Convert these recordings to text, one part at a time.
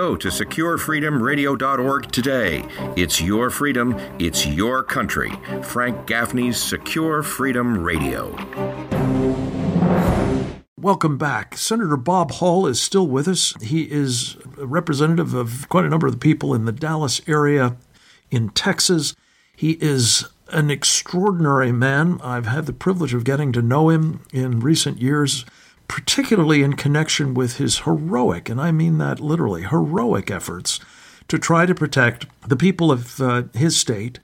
Go to securefreedomradio.org today. It's your freedom. It's your country. Frank Gaffney's Secure Freedom Radio. Welcome back. Senator Bob Hall is still with us. He is a representative of quite a number of the people in the Dallas area in Texas. He is an extraordinary man. I've had the privilege of getting to know him in recent years, particularly in connection with his heroic, and I mean that literally, heroic efforts to try to protect the people of his state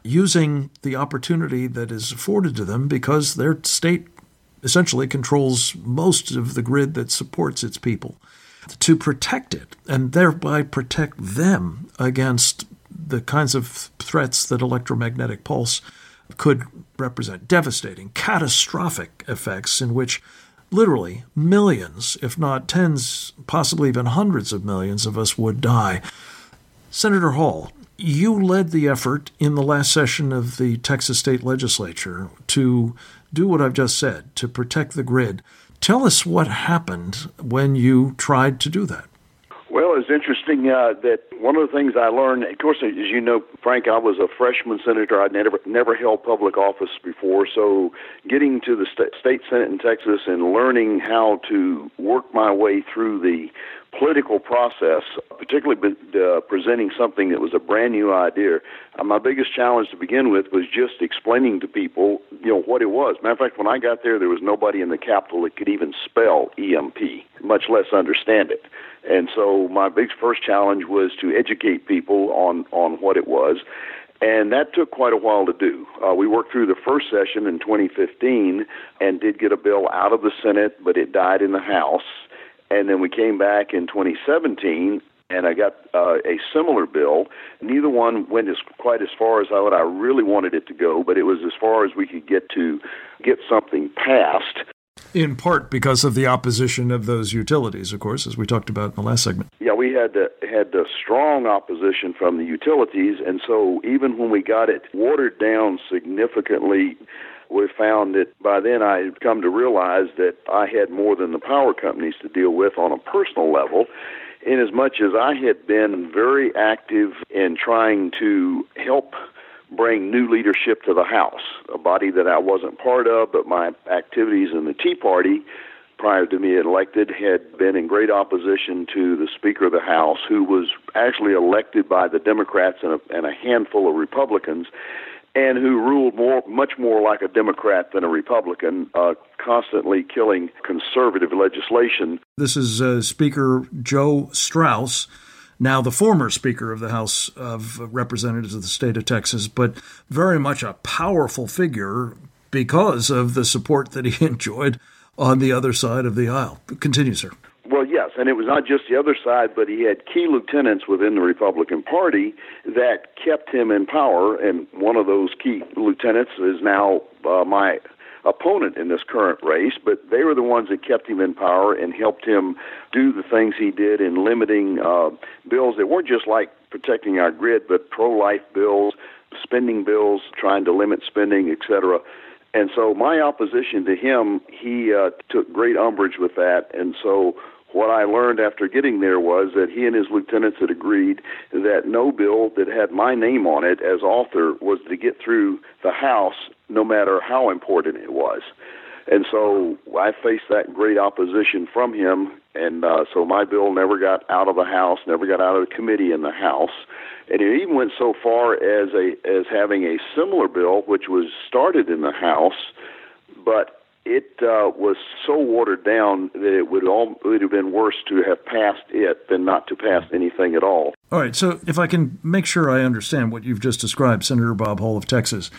using the opportunity that is afforded to them because their state essentially controls most of the grid that supports its people, to protect it and thereby protect them against the kinds of threats that electromagnetic pulse could represent. Devastating, catastrophic effects in which literally millions, if not tens, possibly even hundreds of millions of us would die. Senator Hall, you led the effort in the last session of the Texas State Legislature to do what I've just said, to protect the grid. Tell us what happened when you tried to do that. Well, it's interesting that one of the things I learned, of course, as you know, Frank, I was a freshman senator. I'd never held public office before, so getting to the state Senate in Texas and learning how to work my way through the political process, particularly presenting something that was a brand new idea. My biggest challenge to begin with was just explaining to people, what it was. Matter of fact, when I got there was nobody in the Capitol that could even spell EMP, much less understand it. And so my big first challenge was to educate people on what it was. And that took quite a while to do. We worked through the first session in 2015 and did get a bill out of the Senate, but it died in the House. And then we came back in 2017, and I got a similar bill. Neither one went quite as far as what I really wanted it to go, but it was as far as we could get to get something passed. In part because of the opposition of those utilities, of course, as we talked about in the last segment. Yeah, we had the strong opposition from the utilities, and so even when we got it watered down significantly, we found that by then I had come to realize that I had more than the power companies to deal with on a personal level, in as much as I had been very active in trying to help bring new leadership to the House, a body that I wasn't part of, but my activities in the Tea Party prior to me elected had been in great opposition to the Speaker of the House, who was actually elected by the Democrats and a handful of Republicans, and who ruled much more like a Democrat than a Republican, constantly killing conservative legislation. This is Speaker Joe Straus, now the former Speaker of the House of Representatives of the state of Texas, but very much a powerful figure because of the support that he enjoyed on the other side of the aisle. Continue, sir. Well, yes, and it was not just the other side, but he had key lieutenants within the Republican Party that kept him in power, and one of those key lieutenants is now my opponent in this current race, but they were the ones that kept him in power and helped him do the things he did in limiting bills that weren't just like protecting our grid, but pro-life bills, spending bills, trying to limit spending, etc. And so my opposition to him, he took great umbrage with that, and so what I learned after getting there was that he and his lieutenants had agreed that no bill that had my name on it as author was to get through the House, no matter how important it was. And so I faced that great opposition from him, and so my bill never got out of the House, never got out of the committee in the House. And it even went so far as having a similar bill, which was started in the House, but it was so watered down that it would have been worse to have passed it than not to pass anything at all. All right, so if I can make sure I understand what you've just described, Senator Bob Hall of Texas,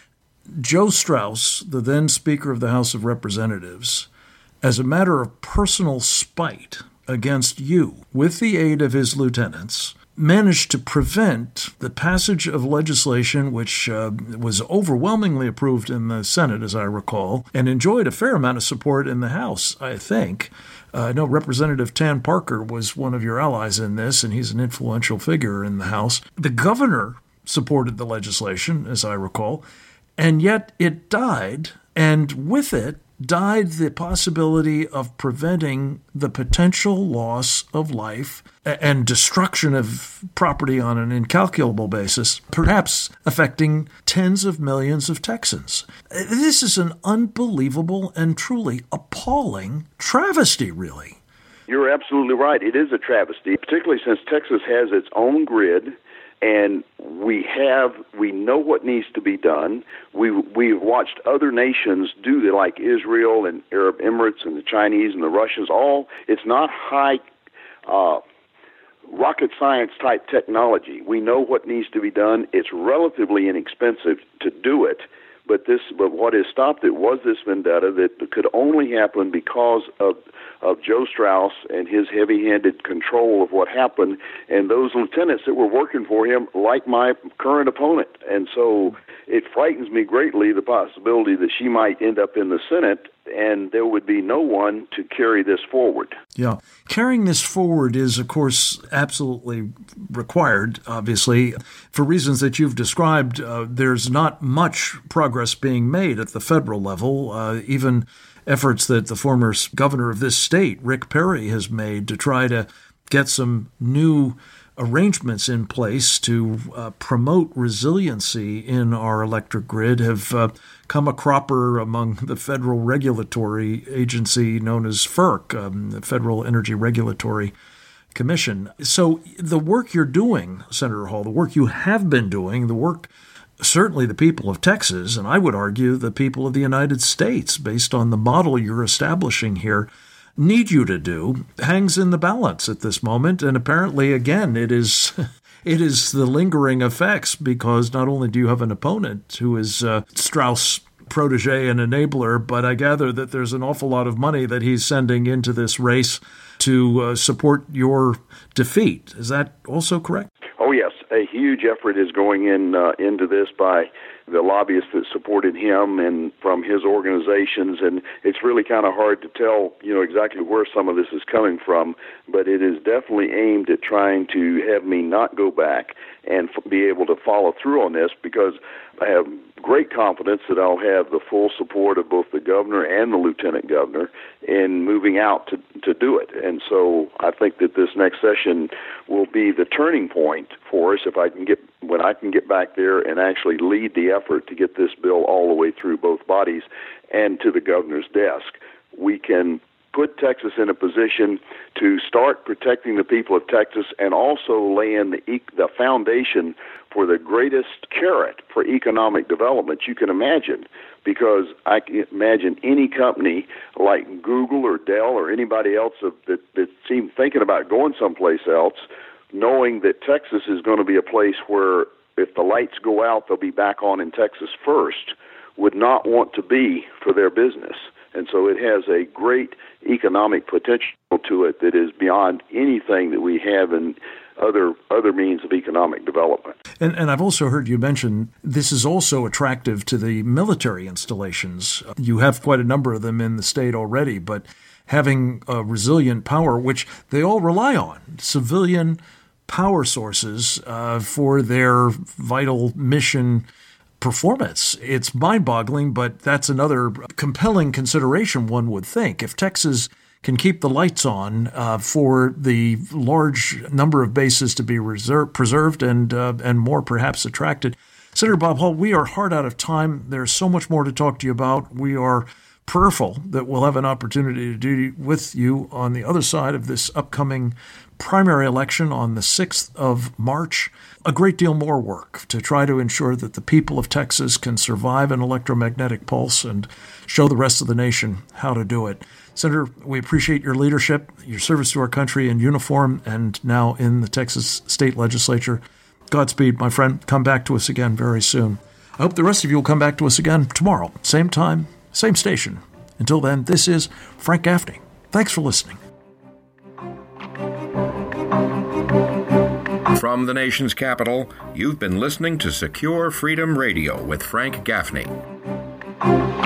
Joe Straus, the then Speaker of the House of Representatives, as a matter of personal spite against you, with the aid of his lieutenants, managed to prevent the passage of legislation which was overwhelmingly approved in the Senate, as I recall, and enjoyed a fair amount of support in the House, I think. I know Representative Tan Parker was one of your allies in this, and he's an influential figure in the House. The governor supported the legislation, as I recall, and yet it died, and with it, died the possibility of preventing the potential loss of life and destruction of property on an incalculable basis, perhaps affecting tens of millions of Texans. This is an unbelievable and truly appalling travesty, really. You're absolutely right. It is a travesty, particularly since Texas has its own grid, and we know what needs to be done. We've watched other nations do it, like Israel and Arab Emirates and the Chinese and the Russians. It's not high rocket science type technology. We know what needs to be done. It's relatively inexpensive to do it. But what has stopped it was this vendetta that could only happen because of Joe Strauss and his heavy-handed control of what happened, and those lieutenants that were working for him, like my current opponent. And so it frightens me greatly, the possibility that she might end up in the Senate, and there would be no one to carry this forward. Yeah. Carrying this forward is, of course, absolutely required, obviously. For reasons that you've described, there's not much progress being made at the federal level. Even efforts that the former governor of this state, Rick Perry, has made to try to get some new arrangements in place to promote resiliency in our electric grid have come a cropper among the federal regulatory agency known as FERC, the Federal Energy Regulatory Commission. So the work you're doing, Senator Hall, the work you have been doing, the work certainly the people of Texas, and I would argue the people of the United States, based on the model you're establishing here, need you to do, hangs in the balance at this moment. And apparently, again, it is the lingering effects, because not only do you have an opponent who is Strauss' protege and enabler, but I gather that there's an awful lot of money that he's sending into this race to support your defeat. Is that also correct? Oh, yes. A huge effort is going into this by the lobbyists that supported him and from his organizations, and it's really kind of hard to tell, exactly where some of this is coming from, but it is definitely aimed at trying to have me not go back and be able to follow through on this, because I have great confidence that I'll have the full support of both the governor and the lieutenant governor in moving out to do it. And so I think that this next session will be the turning point for us when I can get back there and actually lead the effort to get this bill all the way through both bodies and to the governor's desk. We can put Texas in a position to start protecting the people of Texas and also laying the foundation for the greatest carrot for economic development you can imagine, because I can imagine any company like Google or Dell or anybody else that seem thinking about going someplace else, knowing that Texas is going to be a place where if the lights go out, they'll be back on in Texas first, would not want to be for their business. And so it has a great economic potential to it that is beyond anything that we have in other means of economic development. And I've also heard you mention this is also attractive to the military installations. You have quite a number of them in the state already, but having a resilient power, which they all rely on, civilian power sources for their vital mission performance. It's mind-boggling, but that's another compelling consideration, one would think. If Texas can keep the lights on for the large number of bases to be preserved and more perhaps attracted. Senator Bob Hall, we are hard out of time. There's so much more to talk to you about. We are prayerful that we'll have an opportunity to do with you on the other side of this upcoming primary election on the 6th of March. A great deal more work to try to ensure that the people of Texas can survive an electromagnetic pulse and show the rest of the nation how to do it. Senator, we appreciate your leadership, your service to our country in uniform and now in the Texas State Legislature. Godspeed, my friend. Come back to us again very soon. I hope the rest of you will come back to us again tomorrow, same time, same station. Until then, this is Frank Gaffney. Thanks for listening. From the nation's capital, you've been listening to Secure Freedom Radio with Frank Gaffney.